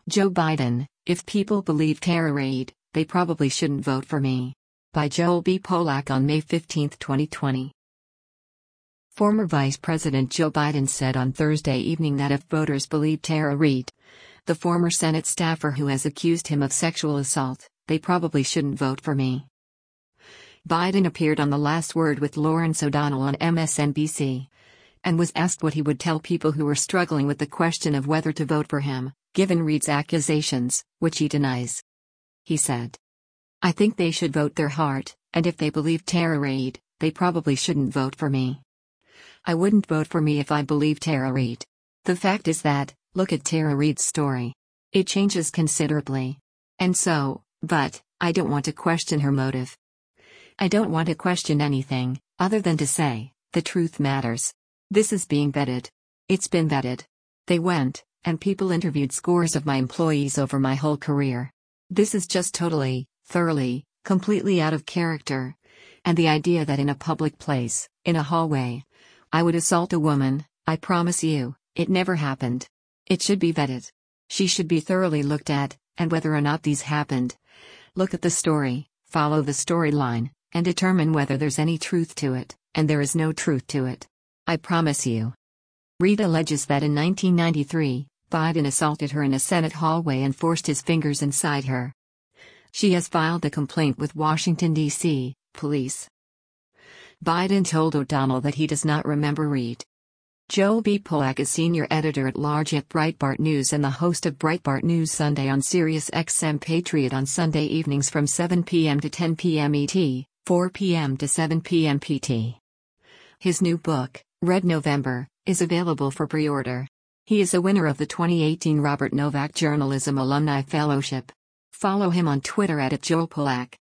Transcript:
Joe Biden, if people believe Tara Reid, they probably shouldn't vote for me. By Joel B. Polak on May 15, 2020. Former Vice President Joe Biden said on Thursday evening that if voters believe Tara Reid, the former Senate staffer who has accused him of sexual assault, they probably shouldn't vote for me. Biden appeared on The Last Word with Lawrence O'Donnell on MSNBC and was asked what he would tell people who were struggling with the question of whether to vote for him, given Reid's accusations, which he denies. He said, "I think they should vote their heart, and if they believe Tara Reid, they probably shouldn't vote for me. I wouldn't vote for me if I believe Tara Reid. The fact is that, look at Tara Reid's story. It changes considerably. But, I don't want to question her motive. I don't want to question anything, other than to say, the truth matters. This is being vetted. It's been vetted. They went, and people interviewed scores of my employees over my whole career. This is just totally, thoroughly, completely out of character. And the idea that in a public place, in a hallway, I would assault a woman, I promise you, it never happened. It should be vetted. She should be thoroughly looked at, and whether or not these happened. Look at the story, follow the storyline, and determine whether there's any truth to it, and there is no truth to it. I promise you." Reid alleges that in 1993, Biden assaulted her in a Senate hallway and forced his fingers inside her. She has filed a complaint with Washington, D.C. police. Biden told O'Donnell that he does not remember Reid. Joel B. Polak is senior editor-at-large at Breitbart News and the host of Breitbart News Sunday on Sirius XM Patriot on Sunday evenings from 7 p.m. to 10 p.m. ET, 4 p.m. to 7 p.m. PT. His new book, Red November, is available for pre-order. He is a winner of the 2018 Robert Novak Journalism Alumni Fellowship. Follow him on Twitter @JoelPolak.